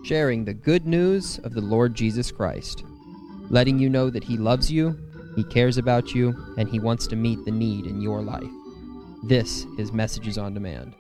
sharing the good news of the Lord Jesus Christ, letting you know that He loves you, He cares about you, and He wants to meet the need in your life. This is Messages on Demand.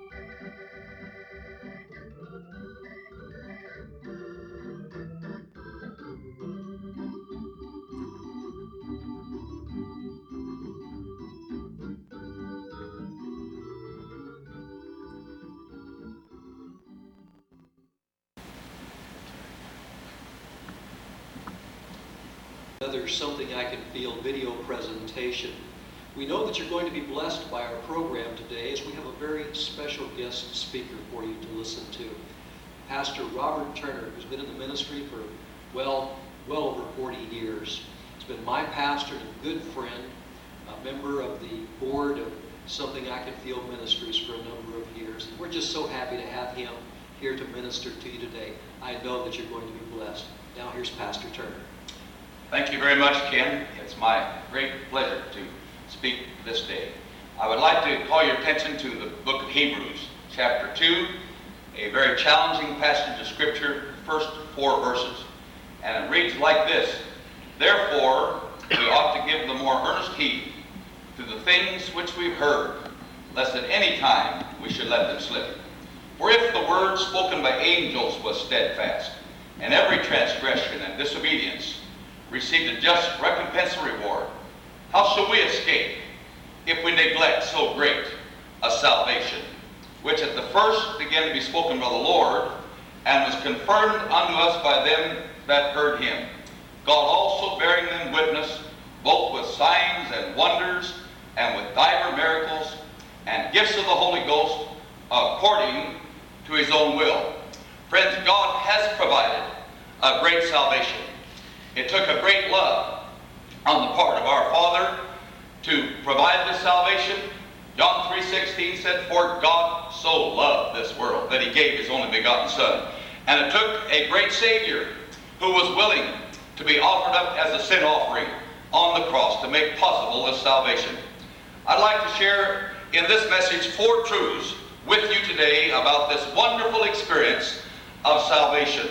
Another Something I Can Feel video presentation. We know that you're going to be blessed by our program today as we have a very special guest speaker for you to listen to. Pastor Robert Turner, who's been in the ministry for well over 40 years. He's been my pastor and a good friend, a member of the board of Something I Can Feel Ministries for a number of years. And we're just so happy to have him here to minister to you today. I know that you're going to be blessed. Now here's Pastor Turner. Thank you very much, Ken. It's my great pleasure to speak this day. I would like to call your attention to the book of Hebrews, chapter 2, a very challenging passage of Scripture, first 4 verses. And it reads like this: Therefore, we ought to give the more earnest heed to the things which we've heard, lest at any time we should let them slip. For if the word spoken by angels was steadfast, and every transgression and disobedience received a just recompense and reward, how shall we escape if we neglect so great a salvation, which at the first began to be spoken by the Lord, and was confirmed unto us by them that heard him, God also bearing them witness, both with signs and wonders, and with divers miracles, and gifts of the Holy Ghost, according to his own will. Friends, God has provided a great salvation. It took a great love on the part of our Father to provide this salvation. John 3:16 said, For God so loved this world that he gave his only begotten Son. And it took a great Savior who was willing to be offered up as a sin offering on the cross to make possible this salvation. I'd like to share in this message 4 truths with you today about this wonderful experience of salvation.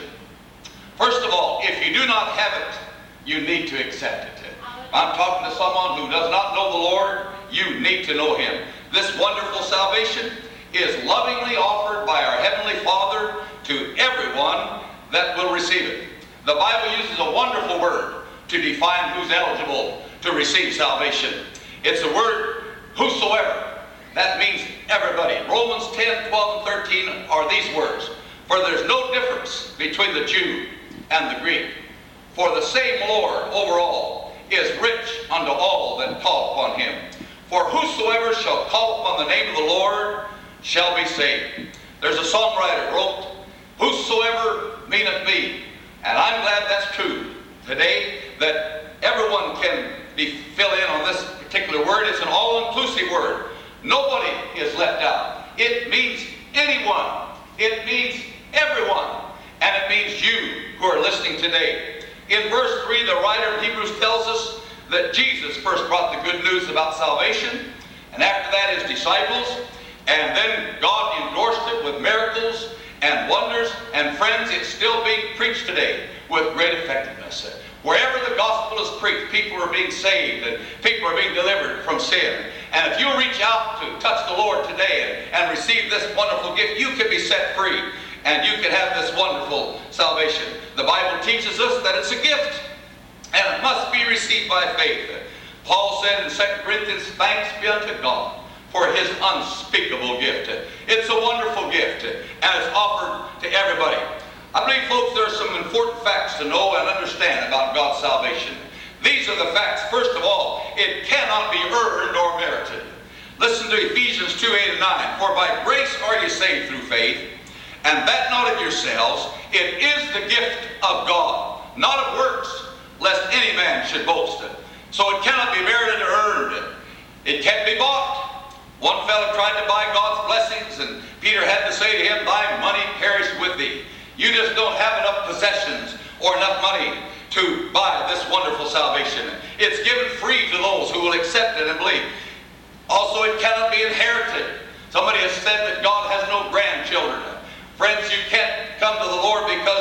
First of all, if you do not have it, you need to accept it. I'm talking to someone who does not know the Lord. You need to know him. This wonderful salvation is lovingly offered by our Heavenly Father to everyone that will receive it. The Bible uses a wonderful word to define who's eligible to receive salvation. It's the word whosoever. That means everybody. Romans 10, 12, and 13 are these words. For there's no difference between the Jew and the Greek. For the same Lord over all is rich unto all that call upon him. For whosoever shall call upon the name of the Lord shall be saved. There's a songwriter wrote, Whosoever meaneth me. And I'm glad that's true today, that everyone can fill in on this particular word. It's an all-inclusive word. Nobody is left out. It means anyone. It means everyone. And it means you who are listening today. In verse 3, the writer of Hebrews tells us that Jesus first brought the good news about salvation, and after that his disciples, and then God endorsed it with miracles and wonders, and friends, it's still being preached today with great effectiveness. Wherever the gospel is preached, people are being saved, and people are being delivered from sin. And if you reach out to touch the Lord today and receive this wonderful gift, you can be set free. And you can have this wonderful salvation. The Bible teaches us that it's a gift, and it must be received by faith. Paul said in 2 Corinthians, Thanks be unto God for his unspeakable gift. It's a wonderful gift, and it's offered to everybody. I believe, folks, there are some important facts to know and understand about God's salvation. These are the facts. First of all, it cannot be earned or merited. Listen to Ephesians 2, 8 and 9. For by grace are you saved through faith, and that not of yourselves, it is the gift of God, not of works, lest any man should boast. So it cannot be merited or earned. It can't be bought. One fellow tried to buy God's blessings, and Peter had to say to him, Thy money perish with thee. You just don't have enough possessions or enough money to buy this wonderful salvation. It's given free to those who will accept it and believe. Also, it cannot be inherited. Somebody has said that God has no grandchildren. Friends, you can't come to the Lord because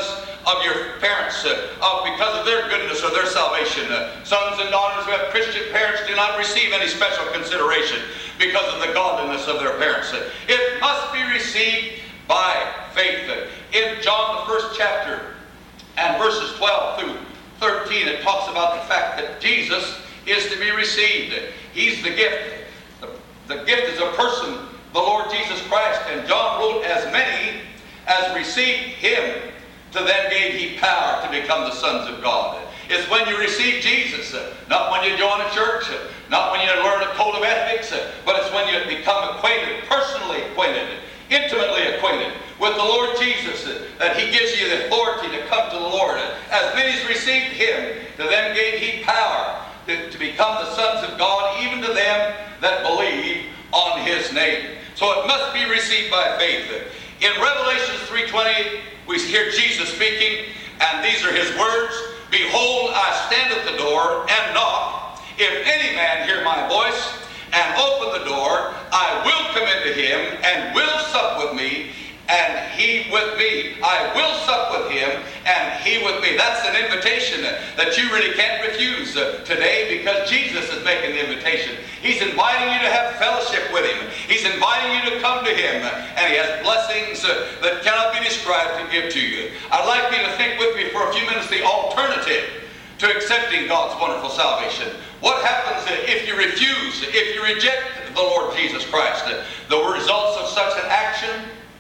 of your parents because of their goodness or their salvation. Sons and daughters who have Christian parents do not receive any special consideration because of the godliness of their parents. It must be received by faith. In John, the 1st chapter, and verses 12 through 13, it talks about the fact that Jesus is to be received. He's the gift. The gift is a person, the Lord Jesus Christ. And John wrote, as many as received him, to them gave he power to become the sons of God. It's when you receive Jesus, not when you join a church, not when you learn a code of ethics, but it's when you become acquainted, personally acquainted, intimately acquainted with the Lord Jesus, that he gives you the authority to come to the Lord. As many as received him, to them gave he power to become the sons of God, even to them that believe on his name. So it must be received by faith. In Revelation 3:20, we hear Jesus speaking, and these are his words. Behold, I stand at the door and knock. If any man hear my voice and open the door, I will come into him and will sup with me, and he with me. I will sup with him, and he with me. That's an invitation that you really can't refuse today, because Jesus is making the invitation. He's inviting you to have fellowship with him. He's inviting you to come to him, and he has blessings that cannot be described to give to you. I'd like you to think with me for a few minutes the alternative to accepting God's wonderful salvation. What happens if you refuse, if you reject the Lord Jesus Christ? The results of such an action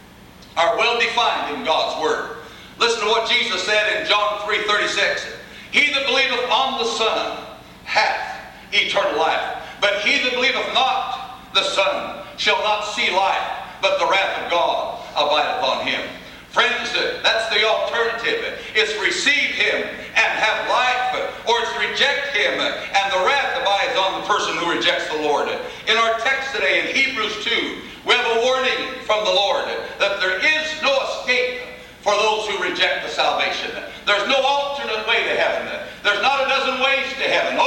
are well defined in God's Word. Listen to what Jesus said in John 3:36. He that believeth on the Son hath eternal life, but he that believeth not the Son shall not see life, but the wrath of God abideth on him. Friends, that's the alternative. It's receive him and have life, or it's reject him and the wrath abides on the person who rejects the Lord. In our text today in Hebrews 2, we have a warning from the Lord that there is no escape for those who reject the salvation. There's no alternate way to heaven. There's not a dozen ways to heaven.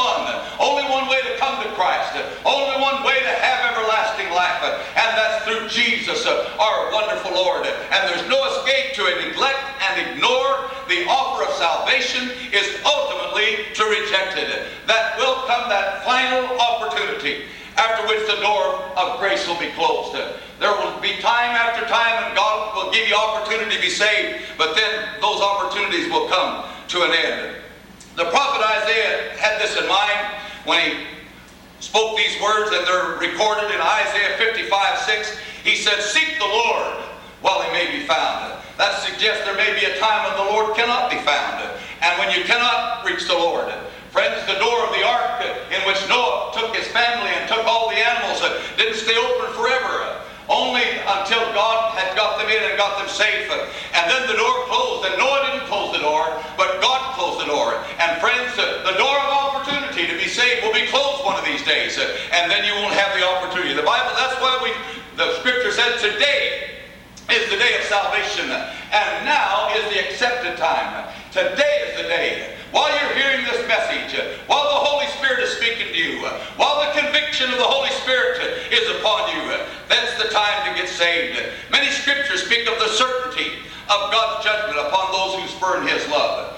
Only one way to come to Christ. Only one way to have everlasting life. And that's through Jesus, our wonderful Lord. And there's no escape to it. Neglect and ignore the offer of salvation is ultimately to reject it. That will come, that final opportunity, after which the door of grace will be closed. There will be time after time, and God will give you opportunity to be saved, but then those opportunities will come to an end. The prophet Isaiah had this in mind when he spoke these words, and they're recorded in Isaiah 55:6. He said, "Seek the Lord while he may be found." That suggests there may be a time when the Lord cannot be found, and when you cannot reach the Lord. Friends, the door of the ark in which Noah took his family and took all the animals didn't stay open forever. Only until God had got them in and got them safe. And then the door closed, and Noah didn't close the door, but God closed the door. And friends, the door of opportunity to be saved will be closed one of these days, and then you won't have the opportunity. The Bible, that's why the scripture said today is the day of salvation, and now is the accepted time. Today is the day. While you're hearing this message, while the Holy Spirit is speaking to you, while the conviction of the Holy Spirit is upon you, that's the time to get saved. Many scriptures speak of the certainty of God's judgment upon those who spurn his love.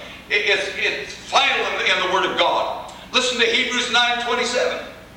It's final in the Word of God. Listen to Hebrews 9:27.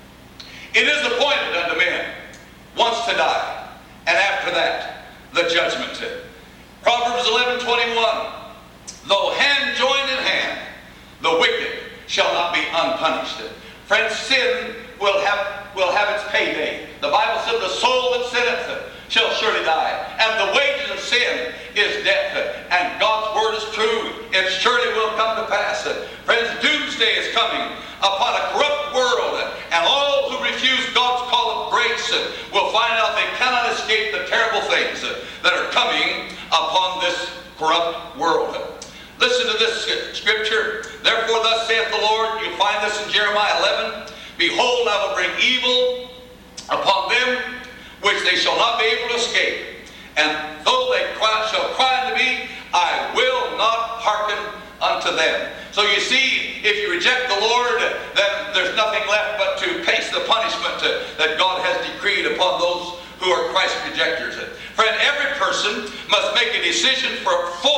It is appointed unto men once to die, and after that the judgment. Proverbs 11:21. Though hand join in hand, the wicked shall not be unpunished. Friends, sin will have its payday. The Bible said the soul that sinneth shall surely die. And the wages of sin is death. And God's word is true. It surely will come to pass. Friends, doomsday is coming upon a corrupt world. And all who refuse God's call of grace will find out they cannot escape the terrible things that are coming upon this corrupt world. Listen to this scripture. Therefore thus saith the Lord, you find this in Jeremiah 11, behold, I will bring evil upon them which they shall not be able to escape. And though they shall cry unto me, I will not hearken unto them. So you see, if you reject the Lord, then there's nothing left but to face the punishment that God has decreed upon those who are Christ rejectors. Friend, every person must make a decision for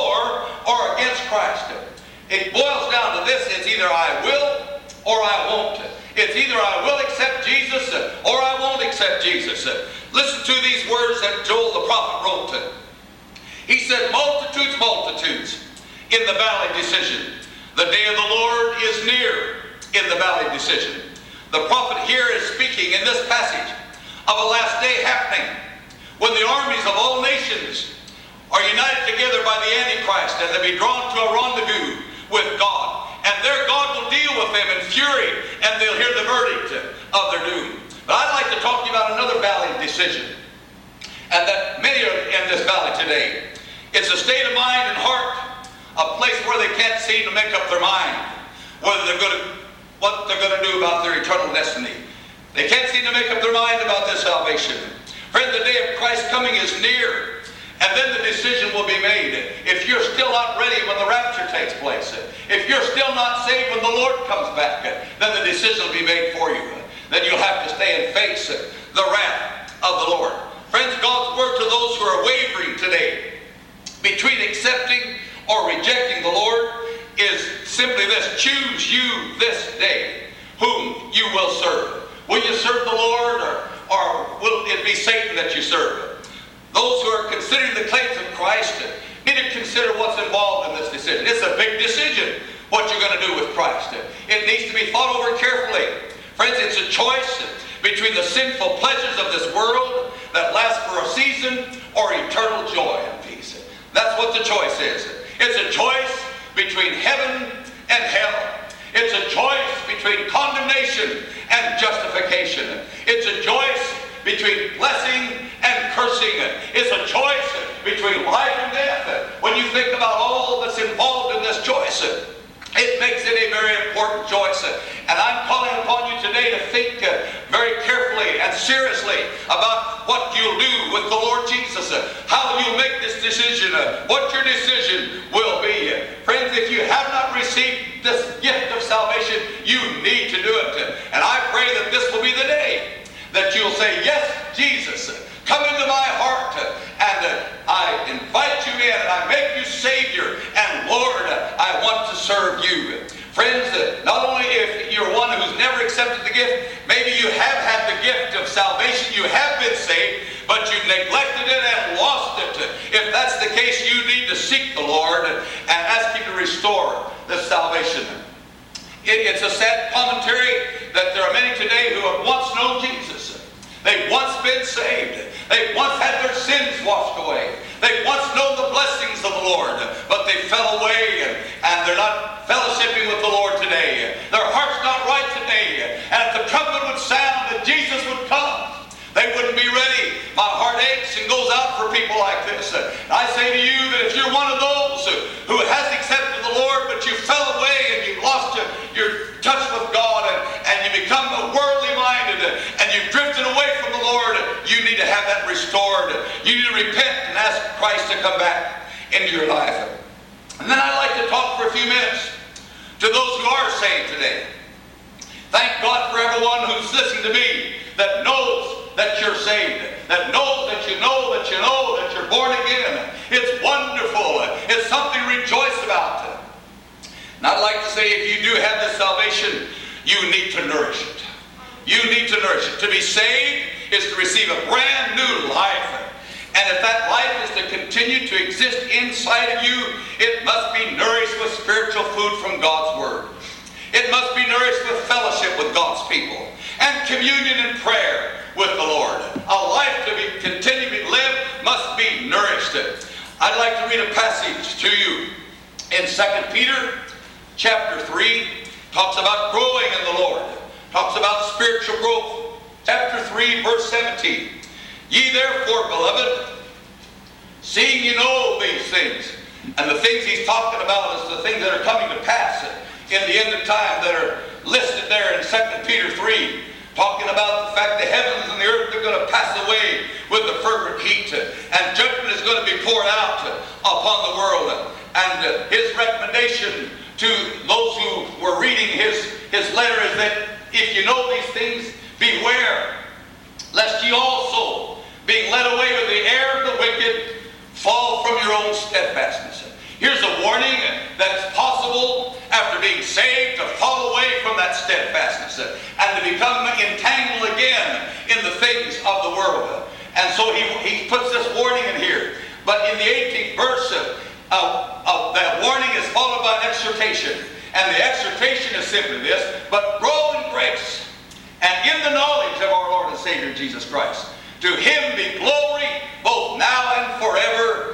or against Christ. It boils down to this: it's either I will or I won't. It's either I will accept Jesus or I won't accept Jesus. Listen to these words that Joel the prophet wrote. He said, multitudes, multitudes in the valley decision. The day of the Lord is near in the valley decision. The prophet here is speaking in this passage of a last day happening when the armies of all nations are united together by the Antichrist, and they'll be drawn to a rendezvous with God. And their God will deal with them in fury, and they'll hear the verdict of their doom. But I'd like to talk to you about another valley decision, and that many are in this valley today. It's a state of mind and heart, a place where they can't seem to make up their mind what they're going to do about their eternal destiny. They can't seem to make up their mind about their salvation. Friend, the day of Christ's coming is near, and then the decision will be made. If you're still not ready when the rapture takes place, if you're still not saved when the Lord comes back, then the decision will be made for you. Then you'll have to stay and face the wrath of the Lord. Friends, God's word to those who are wavering today between accepting or rejecting the Lord is simply this: choose you this day whom you will serve. Will you serve the Lord, or will it be Satan that you serve? Those who are considering the claims of Christ need to consider what's involved in this decision. It's a big decision, what you're going to do with Christ. It needs to be thought over carefully. Friends, it's a choice between the sinful pleasures of this world that last for a season or eternal joy and peace. That's what the choice is. It's a choice between heaven and hell. It's a choice between condemnation and justification. It's a choice between blessing and cursing. It's a choice between life and death. When you think about all that's involved in this choice, it makes it a very important choice. And I'm calling upon you today to think very carefully and seriously about what you'll do with the Lord Jesus, how you'll make this decision, what your decision will be. Friends, if you have not received this gift of salvation, you need to do it. And I pray that this will be the day that you'll say, yes, Jesus, come into my heart, and I invite you in, and I make you Savior, and Lord, I want to serve you. Friends, not only if you're one who's never accepted the gift, maybe you have had the gift of salvation, you have been saved, but you've neglected it and lost it. If that's the case, you need to seek the Lord and ask Him to restore this salvation. It's a sad commentary that there are many today who have once known Jesus. They've once been saved. They've once had their sins washed away. They've once known the blessings of the Lord, but they fell away and they're not fellowshipping with the Lord today. Their heart's not right today. And if the trumpet would sound and Jesus would come, they wouldn't be ready. My heart aches and goes out for people like this. I say to you that if you're one of those who has accepted the Lord, but you fell away and you lost your touch with God and you become worldly minded and you've drifted away from the Lord, you need to have that restored. You need to repent and ask Christ to come back into your life. And then I'd like to talk for a few minutes to those who are saved today. Thank God for everyone who's listening to me that knows that you're saved, that knows that you know that you're born again. It's wonderful. It's something to rejoice about. And I'd like to say, if you do have this salvation, you need to nourish it. You need to nourish it. To be saved is to receive a brand new life. And if that life is to continue to exist inside of you, it must be nourished with spiritual food from God's Word. It must be nourished with fellowship with God's people and communion and prayer with the Lord. A life to be continually lived must be nourished. I'd like to read a passage to you in 2 Peter chapter 3. Talks about growing in the Lord. Talks about spiritual growth. Chapter 3, verse 17. Ye therefore, beloved, seeing you know these things, and the things he's talking about is the things that are coming to pass in the end of time that are listed there in 2 Peter 3, talking about the fact the heavens and the earth are going to pass away with the fervent heat, and judgment is going to be poured out upon the world. And his recommendation to those who were reading his letter is that if you know these things, beware lest ye also be wicked, fall from your own steadfastness. Here's a warning that's possible after being saved to fall away from that steadfastness and to become entangled again in the things of the world. And so he puts this warning in here. But in the 18th verse of that warning is followed by an exhortation. And the exhortation is simply this: but grow in grace and in the knowledge of our Lord and Savior Jesus Christ. To him be glory both now and forever.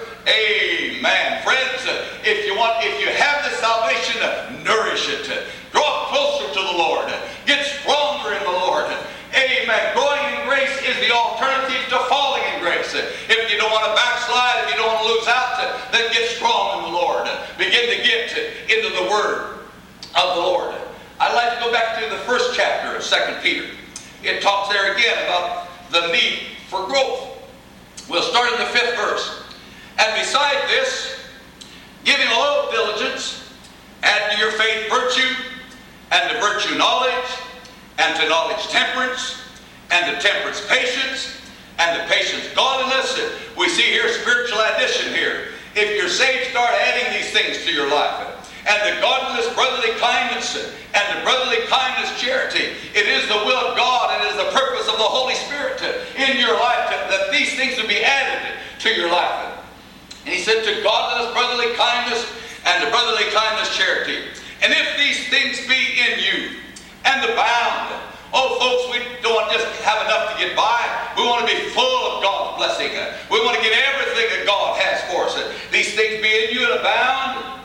Amen. Friends, if you have this salvation, nourish it. Draw closer to the Lord. Get stronger in the Lord. Amen. Growing in grace is the alternative to falling in grace. If you don't want to backslide, if you don't want to lose out, then get strong in the Lord. Begin to get into the Word of the Lord. I'd like to go back to the first chapter of 2 Peter. It talks there again about the need for growth. We'll start in the 5th verse. And beside this, giving all diligence, add to your faith virtue, and to virtue knowledge, and to knowledge temperance, and to temperance patience, and to patience godliness. We see here spiritual addition here. If you're saved, start adding these things to your life. And the godliness, brotherly kindness, and the brotherly kindness, charity. It is the will of God, and it is the purpose of the Holy Spirit in your life that these things would be added to your life. And he said, to godliness, brotherly kindness, and to brotherly kindness, charity. And if these things be in you, and abound. Oh, folks, we don't want to just have enough to get by. We want to be full of God's blessing. We want to get everything that God has for us. These things be in you and abound.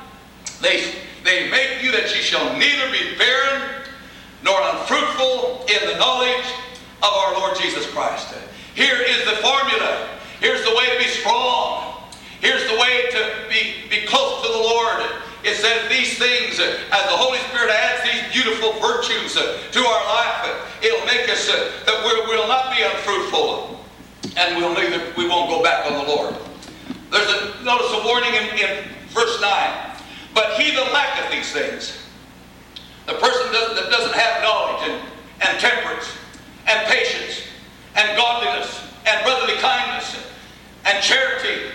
They make you that ye shall neither be barren nor unfruitful in the knowledge of our Lord Jesus Christ. Here is the formula. Here's the way to be strong. Here's the way to be close to the Lord. It says these things, as the Holy Spirit adds these beautiful virtues to our life, it'll make us that we'll not be unfruitful, and we won't go back on the Lord. Notice a warning in verse 9. But he that lacketh these things, the person that doesn't have knowledge and temperance and patience and godliness and brotherly kindness and charity,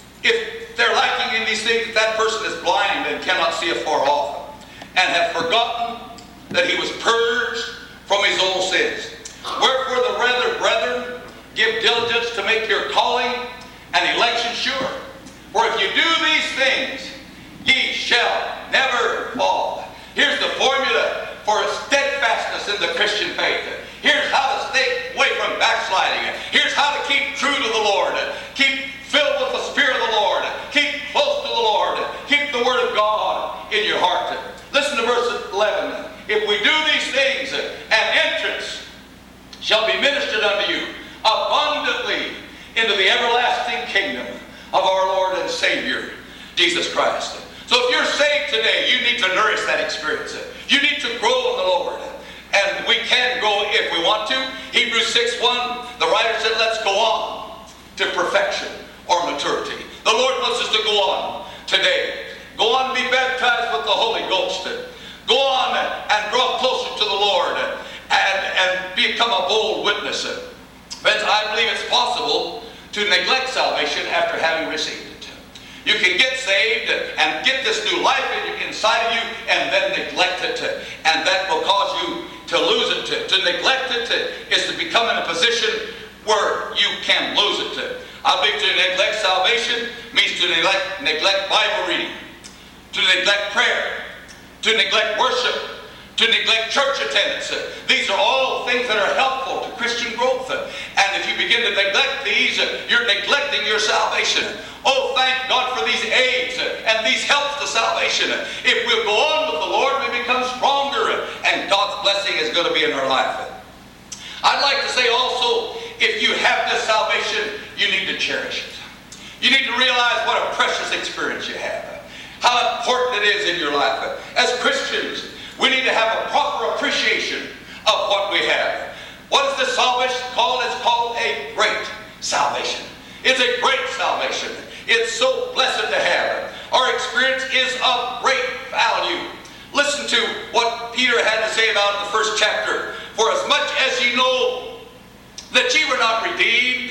if they're lacking in these things, that person is blind and cannot see afar off, and have forgotten that he was purged from his old sins. Wherefore the rather, brethren, give diligence to make your calling and election sure. For if you do these things, ye shall never fall. Here's the formula for steadfastness in the Christian faith. Here's how to stay away from backsliding. Here's how to keep true to the Lord. Keep filled with the Spirit of the Lord. Keep close to the Lord. Keep the Word of God in your heart. Listen to verse 11. If we do these things, an entrance shall be ministered unto you abundantly into the everlasting kingdom of our Lord and Savior, Jesus Christ. So if you're saved today, you need to nourish that experience. You need to grow in the Lord. And we can grow if we want to. Hebrews 6:1, the writer said, let's go on to perfection or maturity. The Lord wants us to go on today. Go on and be baptized with the Holy Ghost. Go on and draw closer to the Lord and become a bold witness. Friends, I believe it's possible to neglect salvation after having received it. You can get saved and get this new life inside of you and then neglect it. And that will cause you to lose it. To neglect it is to become in a position where you can lose it. I believe to neglect salvation means to neglect Bible reading, to neglect prayer, to neglect worship, to neglect church attendance. These are all things that are helpful to Christian growth. And if you begin to neglect these, you're neglecting your salvation. Oh, thank God for these aids and these helps to salvation. If we'll go on with the Lord, we become stronger, and God's blessing is going to be in our life. I'd like to say also, if you have this salvation, you need to cherish it. You need to realize what a precious experience you have. How important it is in your life. As Christians, we need to have a proper appreciation of what we have. What is this salvation called? It's called a great salvation. It's a great salvation. It's so blessed to have. Our experience is of great value. Listen to what Peter had to say about it in the first chapter. For as much as ye know that ye were not redeemed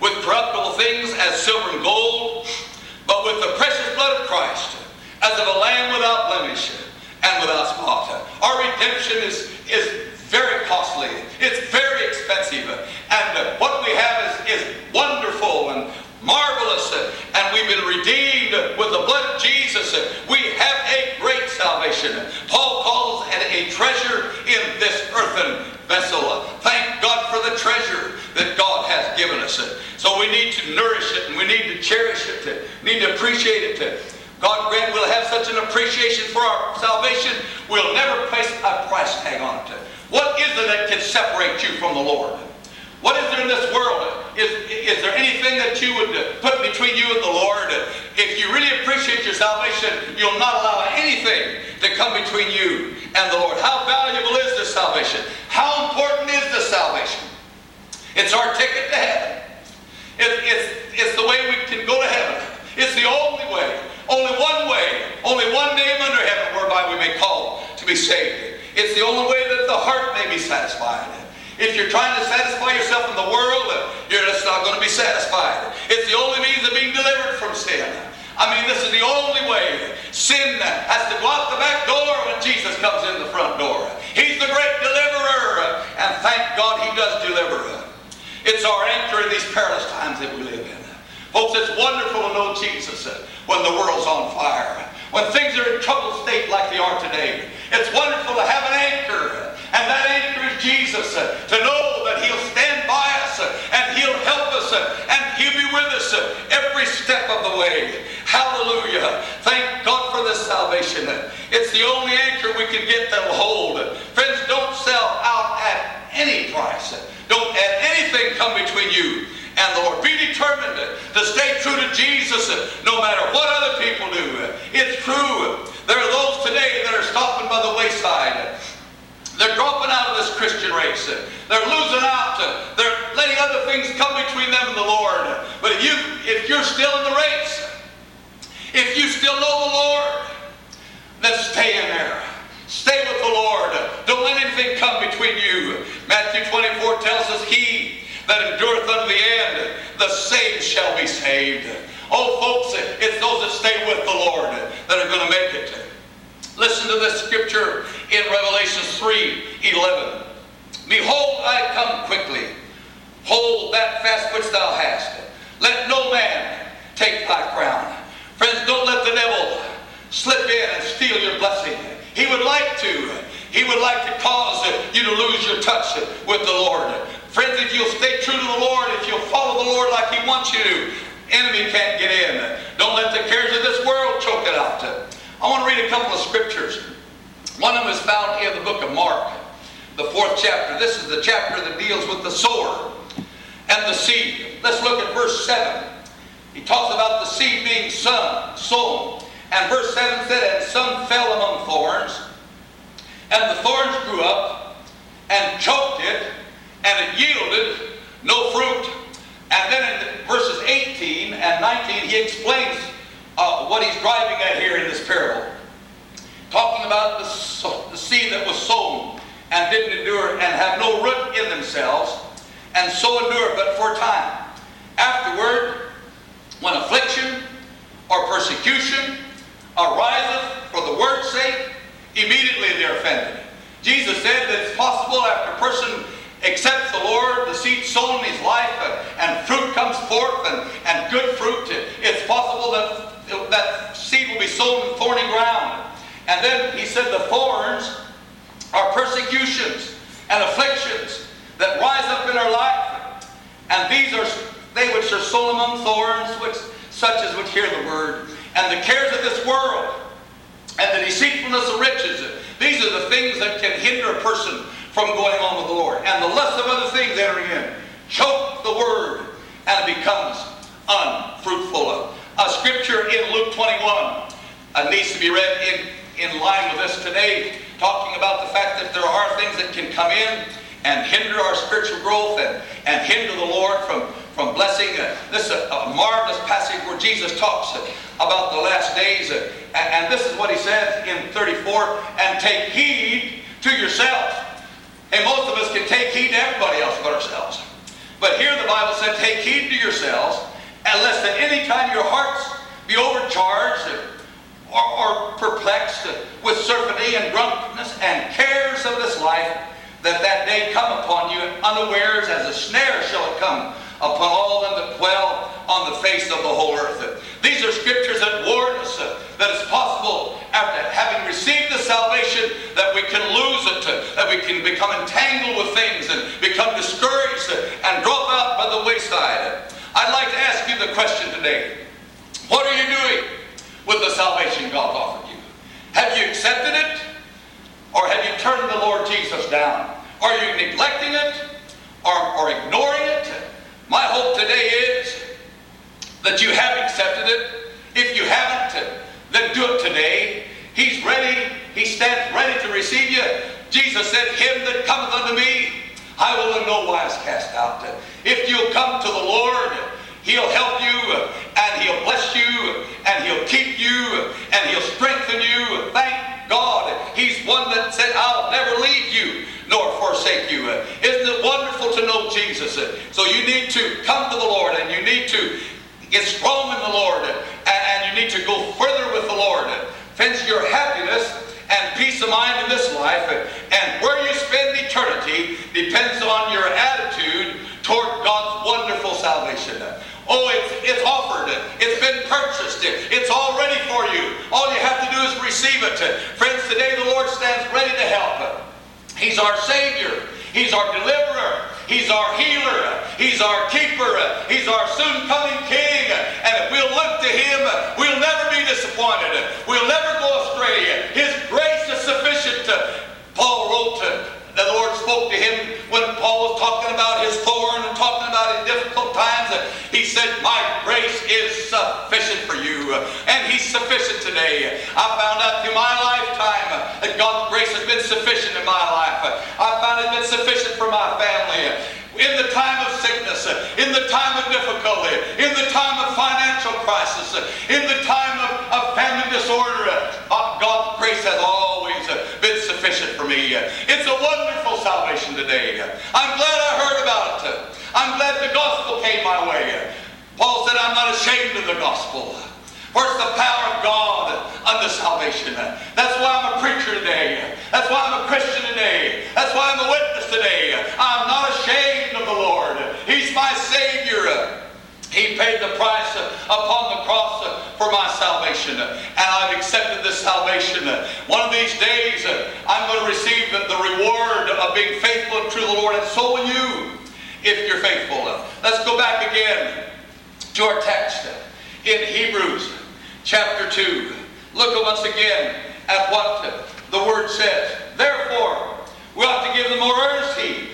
with corruptible things as silver and gold, but with the precious blood of Christ, as of a lamb without blemish and without spot. Our redemption is very costly. It's very expensive. And what we have is wonderful and marvelous. And we've been redeemed with the blood of Jesus. We have a great salvation. Paul calls it a treasure in this earthen vessel. Thank God for the treasure that God has given us. So we need to nourish it, and we need to cherish it, need to appreciate it. God grant we'll have such an appreciation for our salvation, we'll never place a price tag on it. What is it that can separate you from the Lord? What is there in this world? Is there anything that you would put between you and the Lord? If you really appreciate your salvation, you'll not allow anything to come between you and the Lord. How valuable is this salvation? How important is this salvation? It's our ticket to heaven. It's the way we can go to heaven. It's the only way. Only one way. Only one name under heaven whereby we may call to be saved. It's the only way that the heart may be satisfied. If you're trying to satisfy yourself in the world, you're just not going to be satisfied. It's the only means of being delivered from sin. I mean, this is the only way. Sin has to go out the back door when Jesus comes in the front door. He's the great deliverer, and thank God He does deliver. It's our anchor in these perilous times that we live in. Folks, it's wonderful to know Jesus when the world's on fire. When things are in troubled state like they are today. It's wonderful to have an anchor. And that anchor is Jesus. To know that He'll stand by us and He'll help us and He'll be with us every step of the way. Hallelujah. Thank God for this salvation. It's the only anchor we can get that will hold. Friends, don't sell out at any price. Don't let anything come between you and the Lord. Be determined to stay true to Jesus no matter what other people do. It's true. There are those today that are stopping by the wayside. They're dropping out of this Christian race. They're losing out. They're letting other things come between them and the Lord. But if you're still in the race, if you still know the Lord, then stay in there. Stay with the Lord. Don't let anything come between you. Matthew 24 tells us, He that endureth unto the end, the same shall be saved. Oh, folks, it's those that stay with the Lord that are going to make it. Listen to this scripture in Revelation 3:11. Behold, I come quickly. Hold that fast which thou hast. Let no man take thy crown. Friends, don't let the devil slip in and steal your blessing. He would like to. He would like to cause you to lose your touch with the Lord. Friends, if you'll stay true to the Lord, if you'll follow the Lord like He wants you to, enemy can't get in. Don't let the cares of this world choke it out. I want to read a couple of scriptures. One of them is found in the book of Mark, the 4th chapter. This is the chapter that deals with the sower and the seed. Let's look at verse 7. He talks about the seed being sown. And verse 7 said, And some fell among thorns, and the thorns grew up and choked it, and it yielded no fruit. And then in verses 18 and 19, he explains what he's driving at here in this parable. Talking about the seed that was sown and didn't endure and have no root in themselves, and so endure but for a time. Afterward, when affliction or persecution ariseth for the word's sake, immediately they're offended. Jesus said that it's possible after a person accepts the Lord, the seed sown in his life, and fruit comes forth, and good fruit, it's possible that seed will be sown in thorny ground. And then he said the thorns are persecutions and afflictions that rise up in our life. And these are they which are sown among thorns, such as which hear the word. And the cares of this world, and the deceitfulness of riches, these are the things that can hinder a person from going on with the Lord. And the lust of other things entering in choke the word, and it becomes unfruitful. A scripture in Luke 21 needs to be read in line with this today, talking about the fact that there are things that can come in and hinder our spiritual growth and hinder the Lord from blessing. This is a marvelous passage where Jesus talks about the last days. And this is what he says in 34, and take heed to yourselves. And most of us can take heed to everybody else but ourselves. But here the Bible said, take heed to yourselves, and lest at any time your hearts be overcharged or perplexed with surfeiting and drunkenness and cares of this life, that day come upon you unawares, as a snare shall it come upon all them that dwell on the face of the whole earth. These are scriptures that warn us that it's possible, after having received the salvation, that we can lose it, that we can become entangled with things and become discouraged and drop out by the wayside. I'd like to ask you the question today. What are you doing with the salvation God offered you? Have you accepted it? Or have you turned the Lord Jesus down? Are you neglecting it? Or ignoring it? My hope today is that you have accepted it. If you haven't, then do it today. He's ready. He stands ready to receive you. Jesus said, him that cometh unto me, I will in no wise cast out. If you'll come to the Lord, He'll help you, and He'll bless you, and He'll keep you, and He'll strengthen you. Thank God. He's one that said, I'll never leave you nor forsake you. Isn't it wonderful to know Jesus? So you need to come to the Lord, and you need to get strong in the Lord, and you need to go further with the Lord. Fence your happiness and peace of mind in this life, and where you spend eternity depends on your attitude toward God's wonderful salvation. Oh, it's offered. It's been purchased. It's all ready for you. All you have to do is receive it. Friends, today the Lord stands ready to help. He's our Savior. He's our deliverer. He's our healer. He's our keeper. He's our soon-coming King. And if we'll look to Him, we'll never be disappointed. We'll never go astray. His grace is sufficient. Paul wrote, the Lord spoke to him when Paul was talking about his thorn and talking about his difficult times. He said, my grace is sufficient for you. And He's sufficient today. I found out through my lifetime that God's grace has been sufficient in my life. I found it's been sufficient for my family. In the time of sickness, in the time of difficulty, in the time of financial crisis, in the time of family disorder, God's grace has always been sufficient for me. It's a wonderful salvation today. I'm glad I heard about it. I'm glad the gospel came my way. Paul said, I'm not ashamed of the gospel, for it's the power of God unto salvation. That's why I'm a preacher today. That's why I'm a Christian today. That's why I'm a witness today. I'm not ashamed of the Lord. He's my Savior. He paid the price upon the cross for my salvation. And I've accepted this salvation. One of these days, I'm going to receive the reward of being faithful and true to the Lord. And so will you, if you're faithful. Let's go back again to our text in Hebrews chapter 2. Look once again at what the Word says. Therefore, we ought to give the more earnest heed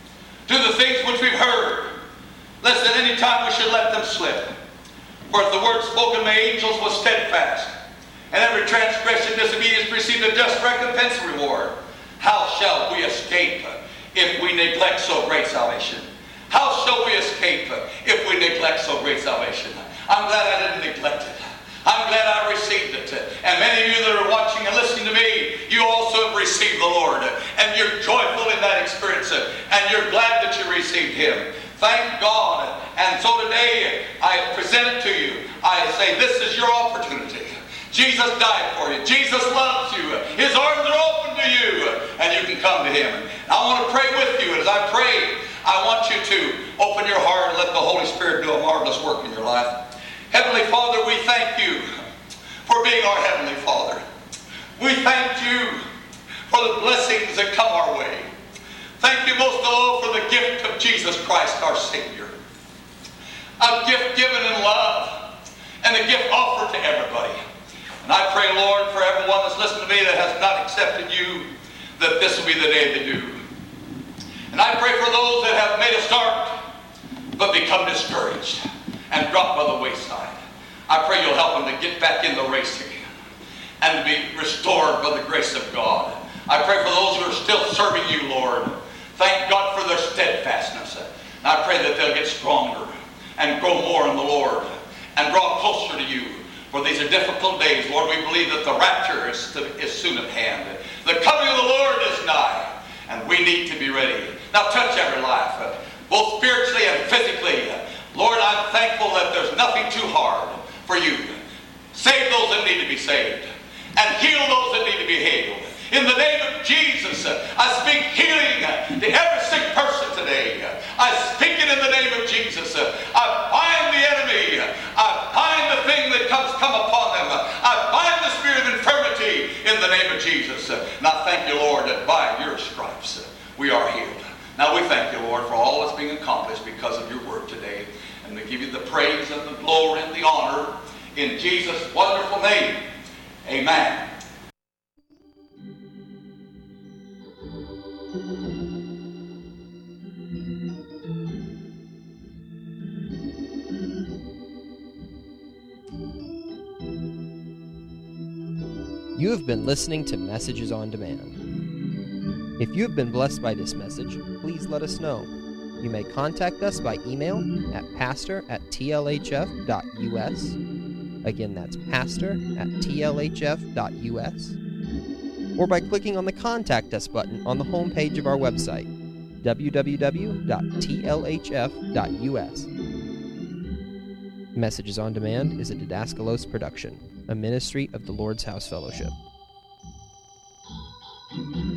to the things which we've heard, lest at any time we should let them slip. For if the word spoken by angels was steadfast, and every transgression and disobedience received a just recompense and reward, how shall we escape if we neglect so great salvation? How shall we escape if we neglect so great salvation? I'm glad I didn't neglect it. I'm glad I received it. And many of you that are watching and listening to me, you also have received the Lord. And you're joyful in that experience. And you're glad that you received Him. Thank God. And so today, I present it to you. I say, this is your opportunity. Jesus died for you. Jesus loves you. His arms are open to you. And you can come to Him. And I want to pray with you. And as I pray, I want you to open your heart and let the Holy Spirit do a marvelous work in your life. Heavenly Father, we thank you for being our Heavenly Father. We thank you for the blessings that come our way. Thank you most of all for the gift of Jesus Christ, our Savior. A gift given in love and a gift offered to everybody. And I pray, Lord, for everyone that's listening to me that has not accepted you, that this will be the day they do. And I pray for those that have made a start but become discouraged and drop by the wayside. I pray you'll help them to get back in the race again and to be restored by the grace of God. I pray for those who are still serving you, Lord. Thank God for their steadfastness. And I pray that they'll get stronger and grow more in the Lord and draw closer to you. For these are difficult days. Lord, we believe that the rapture is soon at hand. The coming of the Lord is nigh, and we need to be ready. Now touch every life. both spiritually and physically. Lord, I'm thankful that there's nothing too hard for you. Save those that need to be saved, and heal those that need to be healed. In the name of Jesus, I speak healing to every sick person today. I speak it in the name of Jesus. I bind the enemy. I bind the thing that come upon them. I bind the spirit of infirmity in the name of Jesus. And I thank you, Lord, that by your stripes we are healed. Now we thank you, Lord, for all that's being accomplished because of your word today. And we give you the praise and the glory and the honor in Jesus' wonderful name. Amen. You have been listening to Messages on Demand. If you have been blessed by this message, please let us know. You may contact us by email at pastor@tlhf.us. Again, that's pastor@tlhf.us. Or by clicking on the Contact Us button on the homepage of our website, www.tlhf.us. Messages on Demand is a Didaskalos production, a ministry of the Lord's House Fellowship.